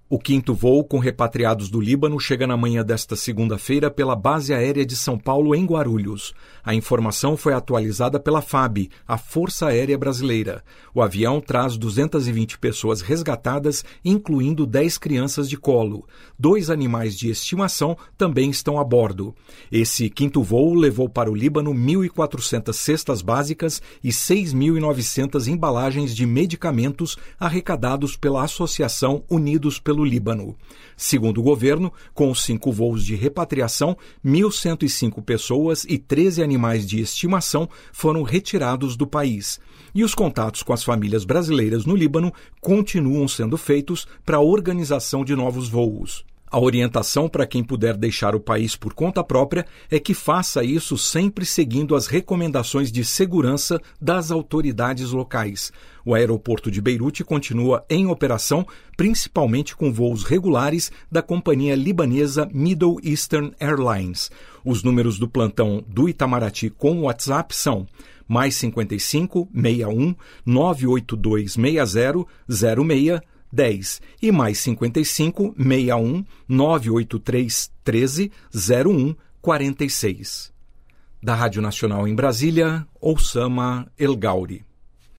O quinto voo com repatriados do Líbano chega na manhã desta segunda-feira pela Base Aérea de São Paulo, em Guarulhos. A informação foi atualizada pela FAB, a Força Aérea Brasileira. O avião traz 220 pessoas resgatadas, incluindo 10 crianças de colo. 2 animais de estimação também estão a bordo. Esse quinto voo levou para o Líbano 1.400 cestas básicas e 6.900 embalagens de medicamentos arrecadados pela Associação Unidos pelo Líbano. Segundo o governo, com os 5 voos de repatriação, 1.105 pessoas e 13 animais de estimação foram retirados do país. E os contatos com as famílias brasileiras no Líbano continuam sendo feitos para a organização de novos voos. A orientação para quem puder deixar o país por conta própria é que faça isso sempre seguindo as recomendações de segurança das autoridades locais. O aeroporto de Beirute continua em operação, principalmente com voos regulares da companhia libanesa Middle Eastern Airlines. Os números do plantão do Itamaraty com o WhatsApp são +55 61 982 60 06 10 e +55 61 983 13 01 46. Da Rádio Nacional em Brasília, Oussama El Gauri.